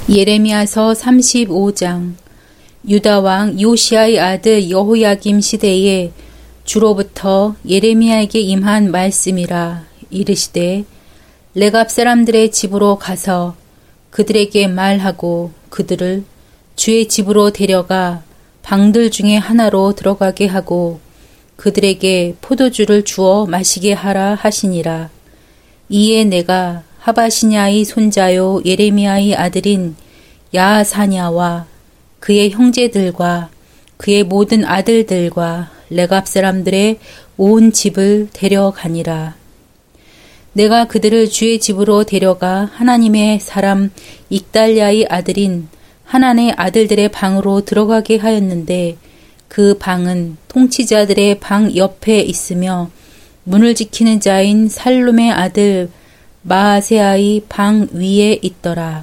예레미야서 35장. 유다 왕 요시야의 아들 여호야김 시대에 주로부터 예레미야에게 임한 말씀이라. 이르시되 레갑 사람들의 집으로 가서 그들에게 말하고 그들을 주의 집으로 데려가 방들 중에 하나로 들어가게 하고 그들에게 포도주를 주어 마시게 하라 하시니라. 이에 내가 하바시냐의 손자요 예레미야의 아들인 야사냐와 그의 형제들과 그의 모든 아들들과 레갑 사람들의 온 집을 데려가니라. 내가 그들을 주의 집으로 데려가 하나님의 사람 익달랴의 아들인 하난의 아들들의 방으로 들어가게 하였는데 그 방은 통치자들의 방 옆에 있으며 문을 지키는 자인 살룸의 아들 마아세아의 방 위에 있더라.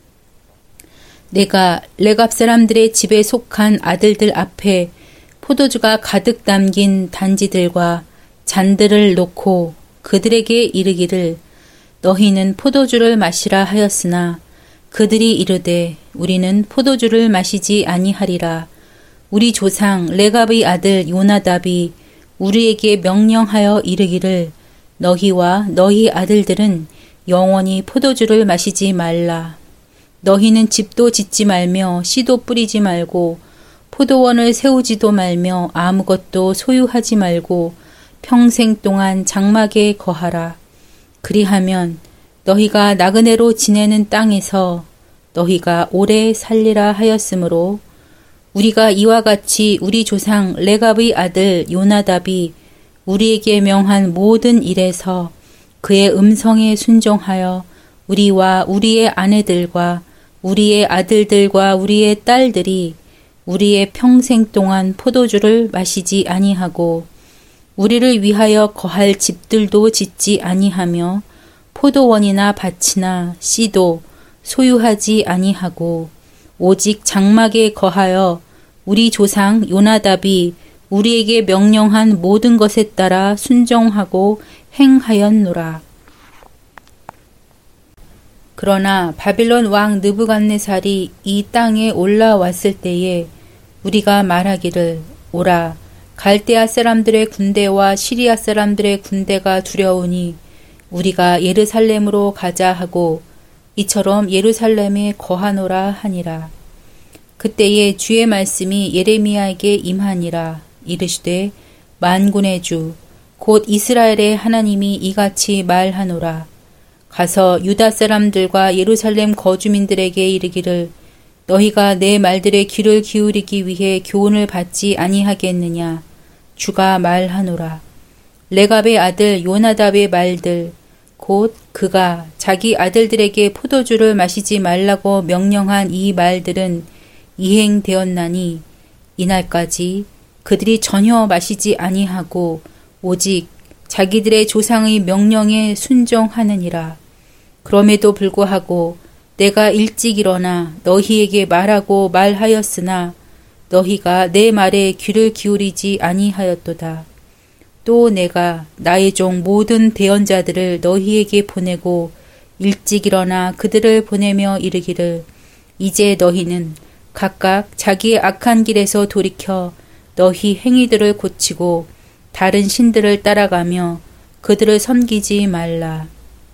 내가 레갑 사람들의 집에 속한 아들들 앞에 포도주가 가득 담긴 단지들과 잔들을 놓고 그들에게 이르기를 너희는 포도주를 마시라 하였으나 그들이 이르되 우리는 포도주를 마시지 아니하리라. 우리 조상 레갑의 아들 요나답이 우리에게 명령하여 이르기를 너희와 너희 아들들은 영원히 포도주를 마시지 말라. 너희는 집도 짓지 말며 씨도 뿌리지 말고 포도원을 세우지도 말며 아무것도 소유하지 말고 평생 동안 장막에 거하라. 그리하면 너희가 나그네로 지내는 땅에서 너희가 오래 살리라 하였으므로 우리가 이와 같이 우리 조상 레갑의 아들 요나답이 우리에게 명한 모든 일에서 그의 음성에 순종하여 우리와 우리의 아내들과 우리의 아들들과 우리의 딸들이 우리의 평생 동안 포도주를 마시지 아니하고 우리를 위하여 거할 집들도 짓지 아니하며 포도원이나 밭이나 씨도 소유하지 아니하고 오직 장막에 거하여 우리 조상 요나답이 우리에게 명령한 모든 것에 따라 순종하고 행하였노라. 그러나 바빌론 왕 느부갓네살이 이 땅에 올라왔을 때에 우리가 말하기를 오라 갈대아 사람들의 군대와 시리아 사람들의 군대가 두려우니 우리가 예루살렘으로 가자 하고 이처럼 예루살렘에 거하노라 하니라. 그때에 주의 말씀이 예레미야에게 임하니라. 이르시되 만군의 주 곧 이스라엘의 하나님이 이같이 말하노라. 가서 유다 사람들과 예루살렘 거주민들에게 이르기를 너희가 내 말들에 귀를 기울이기 위해 교훈을 받지 아니하겠느냐. 주가 말하노라. 레갑의 아들 요나답의 말들 곧 그가 자기 아들들에게 포도주를 마시지 말라고 명령한 이 말들은 이행되었나니 이날까지 그들이 전혀 마시지 아니하고 오직 자기들의 조상의 명령에 순종하느니라. 그럼에도 불구하고 내가 일찍 일어나 너희에게 말하고 말하였으나 너희가 내 말에 귀를 기울이지 아니하였도다. 또 내가 나의 종 모든 대언자들을 너희에게 보내고 일찍 일어나 그들을 보내며 이르기를 이제 너희는 각각 자기의 악한 길에서 돌이켜 너희 행위들을 고치고 다른 신들을 따라가며 그들을 섬기지 말라.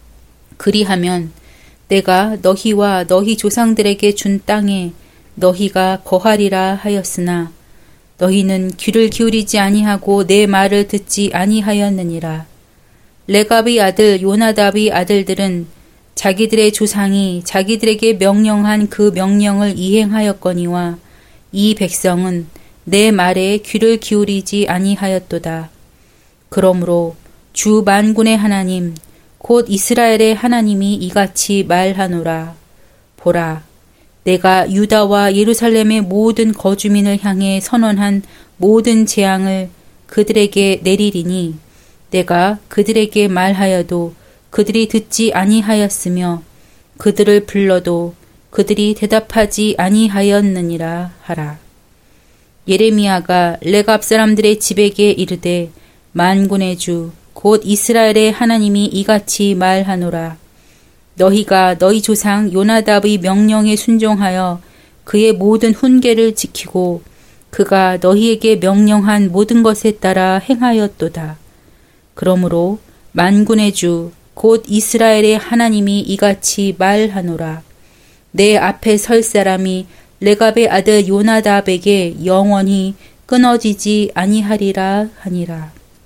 그리하면 내가 너희와 너희 조상들에게 준 땅에 너희가 거하리라 하였으나 너희는 귀를 기울이지 아니하고 내 말을 듣지 아니하였느니라. 레갑의 아들 요나답의 아들들은 자기들의 조상이 자기들에게 명령한 그 명령을 이행하였거니와 이 백성은 내 말에 귀를 기울이지 아니하였도다. 그러므로 주 만군의 하나님 곧 이스라엘의 하나님이 이같이 말하노라. 보라, 내가 유다와 예루살렘의 모든 거주민을 향해 선언한 모든 재앙을 그들에게 내리리니 내가 그들에게 말하여도 그들이 듣지 아니하였으며 그들을 불러도 그들이 대답하지 아니하였느니라 하라. 예레미야가 레갑 사람들의 집에게 이르되 만군의 주 곧 이스라엘의 하나님이 이같이 말하노라. 너희가 너희 조상 요나답의 명령에 순종하여 그의 모든 훈계를 지키고 그가 너희에게 명령한 모든 것에 따라 행하였도다. 그러므로 만군의 주 곧 이스라엘의 하나님이 이같이 말하노라. 내 앞에 설 사람이 레갑의 아들 요나답에게 영원히 끊어지지 아니하리라 하니라.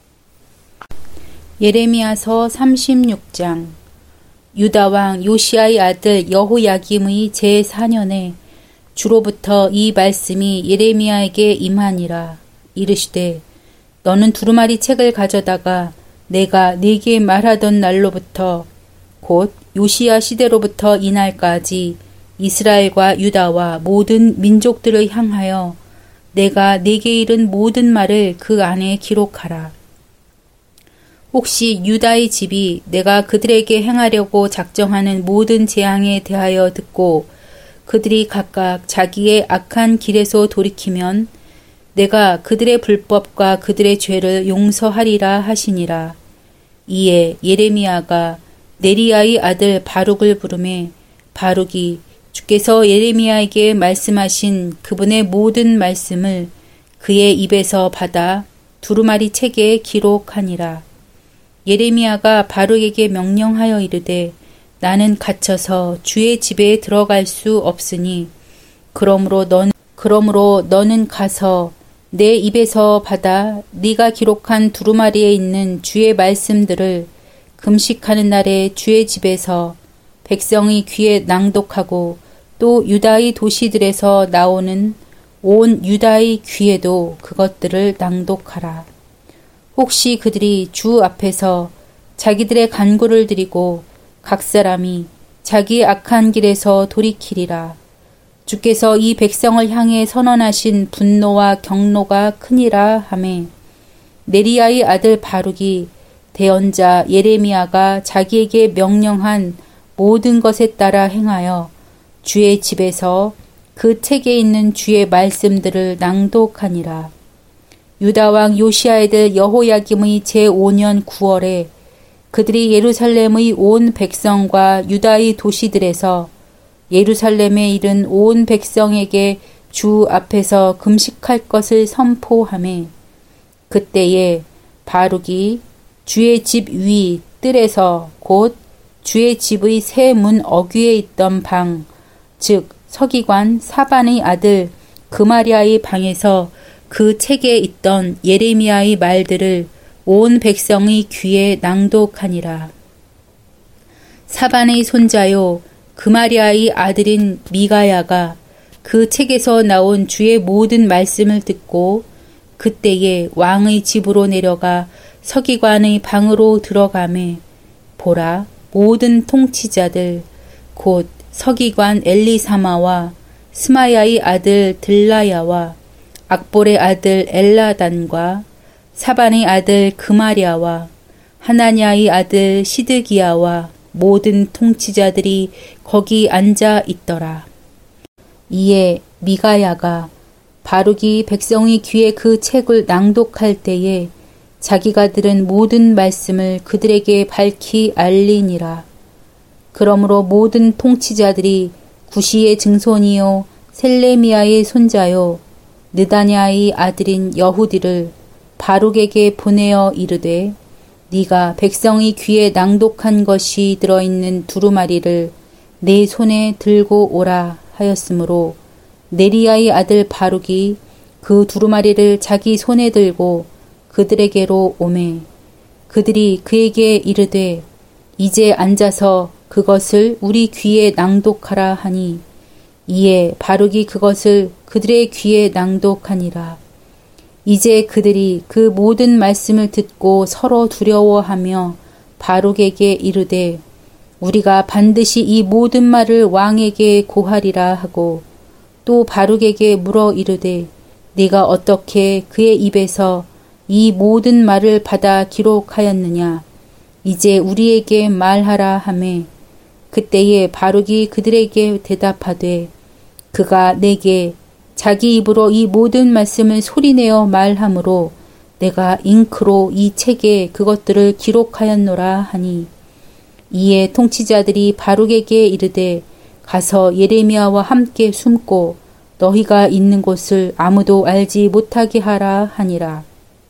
예레미야서 36장. 유다 왕 요시야의 아들 여호야김의 제4년에 주로부터 이 말씀이 예레미야에게 임하니라. 이르시되 너는 두루마리 책을 가져다가 내가 네게 말하던 날로부터 곧 요시야 시대로부터 이날까지 이스라엘과 유다와 모든 민족들을 향하여 내가 네게 이른 모든 말을 그 안에 기록하라. 혹시 유다의 집이 내가 그들에게 행하려고 작정하는 모든 재앙에 대하여 듣고 그들이 각각 자기의 악한 길에서 돌이키면 내가 그들의 불법과 그들의 죄를 용서하리라 하시니라. 이에 예레미야가 네리야의 아들 바룩을 부르매 바룩이 주께서 예레미야에게 말씀하신 그분의 모든 말씀을 그의 입에서 받아 두루마리 책에 기록하니라. 예레미야가 바룩에게 명령하여 이르되 나는 갇혀서 주의 집에 들어갈 수 없으니 그러므로 너는 가서 내 입에서 받아 네가 기록한 두루마리에 있는 주의 말씀들을 금식하는 날에 주의 집에서 백성의 귀에 낭독하고 또 유다의 도시들에서 나오는 온 유다의 귀에도 그것들을 낭독하라. 혹시 그들이 주 앞에서 자기들의 간구를 드리고 각 사람이 자기의 악한 길에서 돌이키리라. 주께서 이 백성을 향해 선언하신 분노와 경노가 크니라 하매 네리야의 아들 바룩이 대언자 예레미야가 자기에게 명령한 모든 것에 따라 행하여 주의 집에서 그 책에 있는 주의 말씀들을 낭독하니라. 유다 왕 요시야의 아들 여호야김의 제5년 9월에 그들이 예루살렘의 온 백성과 유다의 도시들에서 예루살렘에 이른 온 백성에게 주 앞에서 금식할 것을 선포하매 그때에 바룩이 주의 집 위 뜰에서 곧 주의 집의 세 문 어귀에 있던 방, 즉 서기관 사반의 아들 그마리아의 방에서 그 책에 있던 예레미야의 말들을 온 백성의 귀에 낭독하니라. 사반의 손자요 그마리아의 아들인 미가야가 그 책에서 나온 주의 모든 말씀을 듣고 그때에 왕의 집으로 내려가 서기관의 방으로 들어가매 보라 모든 통치자들 곧 서기관 엘리사마와 스마야의 아들 들라야와 악볼의 아들 엘라단과 사반의 아들 그마리아와 하나냐의 아들 시드기야와 모든 통치자들이 거기 앉아 있더라. 이에 미가야가 바룩이 백성의 귀에 그 책을 낭독할 때에 자기가 들은 모든 말씀을 그들에게 밝히 알리니라. 그러므로 모든 통치자들이 구시의 증손이요 셀레미야의 손자요 느다냐의 아들인 여후디를 바룩에게 보내어 이르되 네가 백성의 귀에 낭독한 것이 들어있는 두루마리를 내 손에 들고 오라 하였으므로 네리야의 아들 바룩이 그 두루마리를 자기 손에 들고 그들에게로 오매 그들이 그에게 이르되 이제 앉아서 그것을 우리 귀에 낭독하라 하니 이에 바룩이 그것을 그들의 귀에 낭독하니라. 이제 그들이 그 모든 말씀을 듣고 서로 두려워하며 바룩에게 이르되 우리가 반드시 이 모든 말을 왕에게 고하리라 하고 또 바룩에게 물어 이르되 네가 어떻게 그의 입에서 이 모든 말을 받아 기록하였느냐 이제 우리에게 말하라 하매 그때에 바룩이 그들에게 대답하되 그가 내게 자기 입으로 이 모든 말씀을 소리내어 말하므로 내가 잉크로 이 책에 그것들을 기록하였노라 하니 이에 통치자들이 바룩에게 이르되 가서 예레미야와 함께 숨고 너희가 있는 곳을 아무도 알지 못하게 하라 하니라.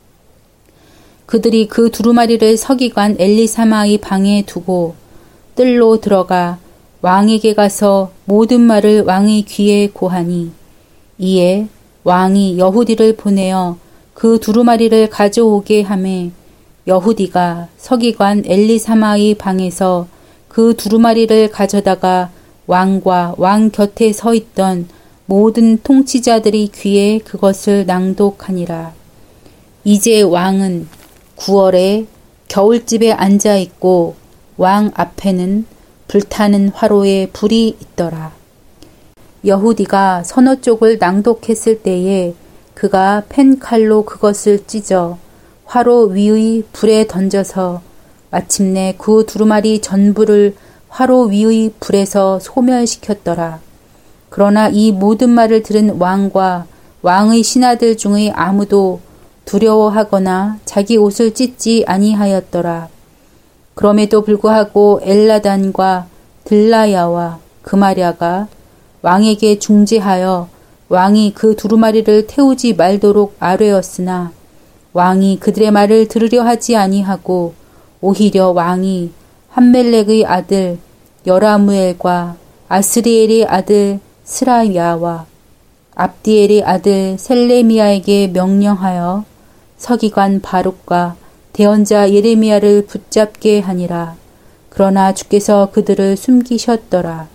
그들이 그 두루마리를 서기관 엘리사마의 방에 두고 뜰로 들어가 왕에게 가서 모든 말을 왕의 귀에 고하니 이에 왕이 여후디를 보내어 그 두루마리를 가져오게 하매 여후디가 서기관 엘리사마의 방에서 그 두루마리를 가져다가 왕과 왕 곁에 서 있던 모든 통치자들의 귀에 그것을 낭독하니라. 이제 왕은 9월에 겨울집에 앉아 있고 왕 앞에는 불타는 화로에 불이 있더라. 여후디가 서너 쪽을 낭독했을 때에 그가 펜칼로 그것을 찢어 화로 위의 불에 던져서 마침내 그 두루마리 전부를 화로 위의 불에서 소멸시켰더라. 그러나 이 모든 말을 들은 왕과 왕의 신하들 중의 아무도 두려워하거나 자기 옷을 찢지 아니하였더라. 그럼에도 불구하고 엘라단과 들라야와 그마랴가 왕에게 중재하여 왕이 그 두루마리를 태우지 말도록 아뢰었으나 왕이 그들의 말을 들으려 하지 아니하고 오히려 왕이 함멜렉의 아들 여라무엘과 아스리엘의 아들 스라야와 압디엘의 아들 셀레미야에게 명령하여 서기관 바룩과 대언자 예레미야를 붙잡게 하니라. 그러나 주께서 그들을 숨기셨더라.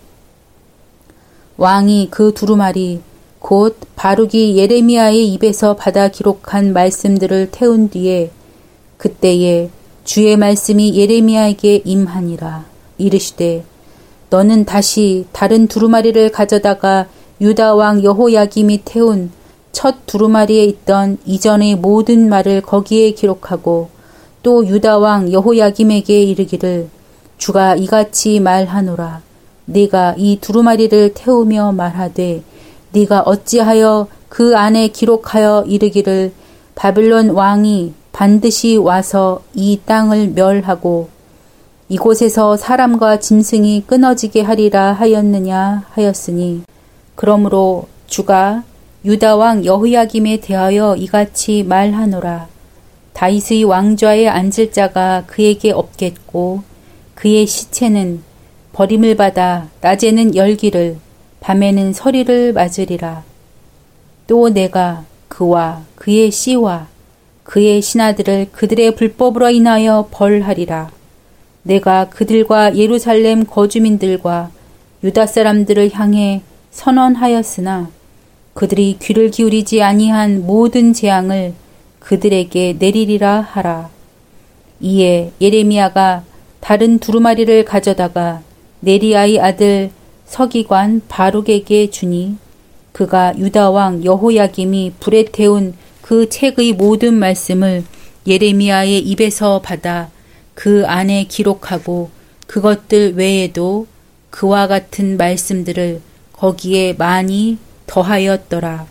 왕이 그 두루마리 곧 바룩이 예레미야의 입에서 받아 기록한 말씀들을 태운 뒤에 그때에 주의 말씀이 예레미야에게 임하니라. 이르시되 너는 다시 다른 두루마리를 가져다가 유다 왕 여호야김이 태운 첫 두루마리에 있던 이전의 모든 말을 거기에 기록하고 또 유다 왕 여호야김에게 이르기를 주가 이같이 말하노라. 네가 이 두루마리를 태우며 말하되 네가 어찌하여 그 안에 기록하여 이르기를 바빌론 왕이 반드시 와서 이 땅을 멸하고 이곳에서 사람과 짐승이 끊어지게 하리라 하였느냐 하였으니 그러므로 주가 유다 왕 여호야김에 대하여 이같이 말하노라. 다윗의 왕좌에 앉을 자가 그에게 없겠고 그의 시체는 버림을 받아 낮에는 열기를 밤에는 서리를 맞으리라. 또 내가 그와 그의 씨와 그의 신하들을 그들의 불법으로 인하여 벌하리라. 내가 그들과 예루살렘 거주민들과 유다 사람들을 향해 선언하였으나 그들이 귀를 기울이지 아니한 모든 재앙을 그들에게 내리리라 하라. 이에 예레미야가 다른 두루마리를 가져다가 네리야의 아들 서기관 바룩에게 주니 그가 유다 왕 여호야김이 불에 태운 그 책의 모든 말씀을 예레미야의 입에서 받아 그 안에 기록하고 그것들 외에도 그와 같은 말씀들을 거기에 많이 더하였더라.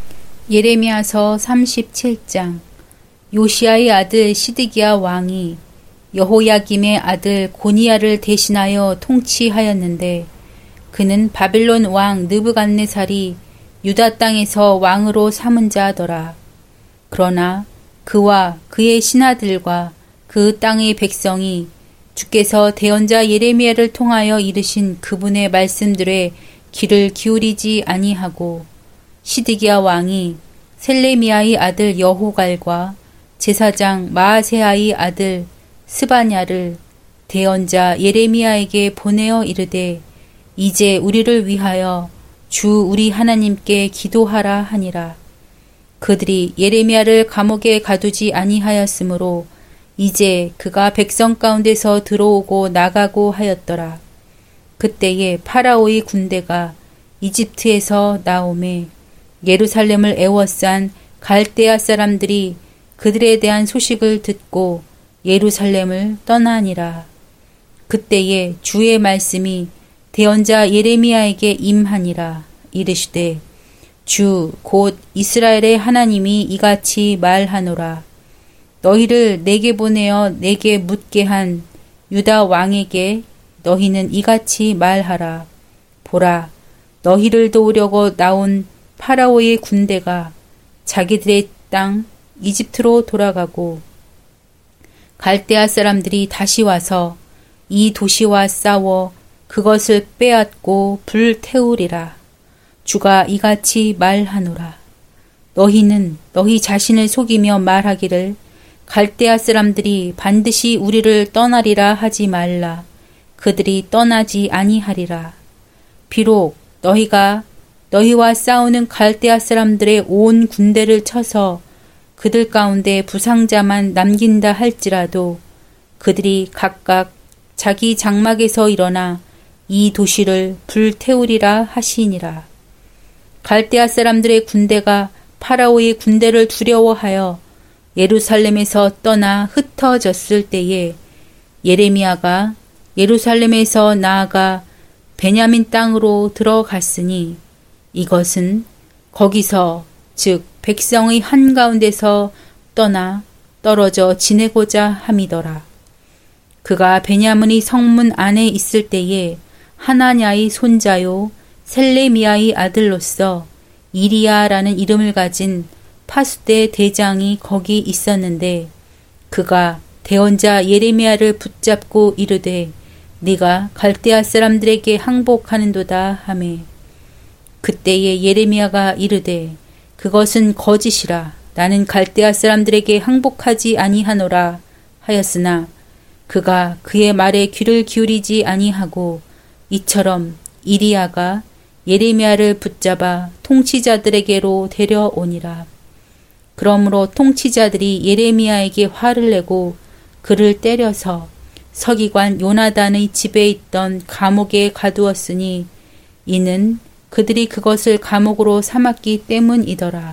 예레미야서 37장. 요시야의 아들 시드기야 왕이 여호야김의 아들 고니야를 대신하여 통치하였는데 그는 바빌론 왕 느부갓네살이 유다 땅에서 왕으로 삼은 자더라. 그러나 그와 그의 신하들과 그 땅의 백성이 주께서 대언자 예레미야를 통하여 이르신 그분의 말씀들에 귀를 기울이지 아니하고 시드기야 왕이 셀레미야의 아들 여호갈과 제사장 마아세야의 아들 스바냐를 대언자 예레미야에게 보내어 이르되 이제 우리를 위하여 주 우리 하나님께 기도하라 하니라. 그들이 예레미야를 감옥에 가두지 아니하였으므로 이제 그가 백성 가운데서 들어오고 나가고 하였더라. 그때에 파라오의 군대가 이집트에서 나오매 예루살렘을 애워싼 갈대아 사람들이 그들에 대한 소식을 듣고 예루살렘을 떠나니라. 그때에 주의 말씀이 대언자 예레미야에게 임하니라. 이르시되 주 곧 이스라엘의 하나님이 이같이 말하노라. 너희를 내게 보내어 내게 묻게 한 유다 왕에게 너희는 이같이 말하라. 보라, 너희를 도우려고 나온 파라오의 군대가 자기들의 땅 이집트로 돌아가고 갈대아 사람들이 다시 와서 이 도시와 싸워 그것을 빼앗고 불태우리라. 주가 이같이 말하노라. 너희는 너희 자신을 속이며 말하기를 갈대아 사람들이 반드시 우리를 떠나리라 하지 말라. 그들이 떠나지 아니하리라. 비록 너희가 너희와 싸우는 갈대아 사람들의 온 군대를 쳐서 그들 가운데 부상자만 남긴다 할지라도 그들이 각각 자기 장막에서 일어나 이 도시를 불태우리라 하시니라. 갈대아 사람들의 군대가 파라오의 군대를 두려워하여 예루살렘에서 떠나 흩어졌을 때에 예레미야가 예루살렘에서 나아가 베냐민 땅으로 들어갔으니 이것은 거기서 즉 백성의 한가운데서 떠나 떨어져 지내고자 함이더라. 그가 베냐민의 성문 안에 있을 때에 하나냐의 손자요 셀레미야의 아들로서 이리야라는 이름을 가진 파수대 대장이 거기 있었는데 그가 대언자 예레미야를 붙잡고 이르되 네가 갈대아 사람들에게 항복하는도다 하매 그때에 예레미야가 이르되 그것은 거짓이라. 나는 갈대아 사람들에게 항복하지 아니하노라 하였으나 그가 그의 말에 귀를 기울이지 아니하고 이처럼 이리야가 예레미야를 붙잡아 통치자들에게로 데려오니라. 그러므로 통치자들이 예레미야에게 화를 내고 그를 때려서 서기관 요나단의 집에 있던 감옥에 가두었으니 이는 그들이 그것을 감옥으로 삼았기 때문이더라.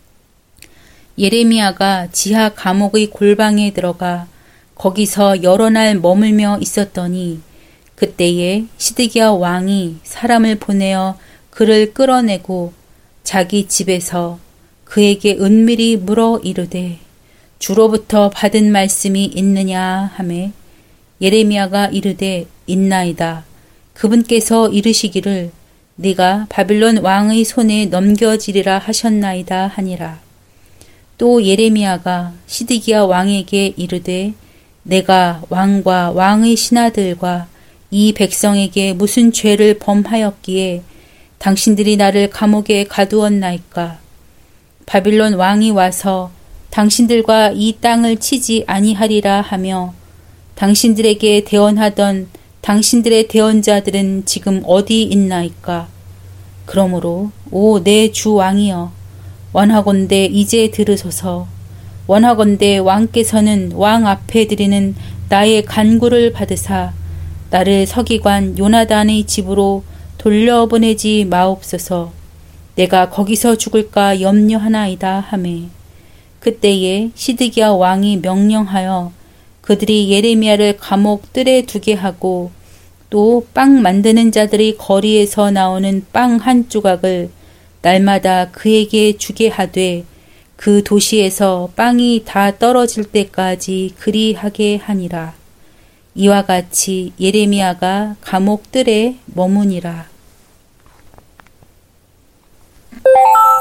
예레미야가 지하 감옥의 골방에 들어가 거기서 여러 날 머물며 있었더니 그때에 시드기야 왕이 사람을 보내어 그를 끌어내고 자기 집에서 그에게 은밀히 물어 이르되 주로부터 받은 말씀이 있느냐 하매 예레미야가 이르되 있나이다. 그분께서 이르시기를 네가 바빌론 왕의 손에 넘겨지리라 하셨나이다 하니라. 또 예레미야가 시드기야 왕에게 이르되 내가 왕과 왕의 신하들과 이 백성에게 무슨 죄를 범하였기에 당신들이 나를 감옥에 가두었나이까. 바빌론 왕이 와서 당신들과 이 땅을 치지 아니하리라 하며 당신들에게 대언하던 당신들의 대언자들은 지금 어디 있나이까. 그러므로 오 내 주 왕이여 원하건대 이제 들으소서. 원하건대 왕께서는 왕 앞에 드리는 나의 간구를 받으사 나를 서기관 요나단의 집으로 돌려보내지 마옵소서. 내가 거기서 죽을까 염려하나이다 하매 그때에 시드기야 왕이 명령하여 그들이 예레미야를 감옥 뜰에 두게 하고 또 빵 만드는 자들이 거리에서 나오는 빵 한 조각을 날마다 그에게 주게 하되 그 도시에서 빵이 다 떨어질 때까지 그리하게 하니라. 이와 같이 예레미야가 감옥 뜰에 머무니라.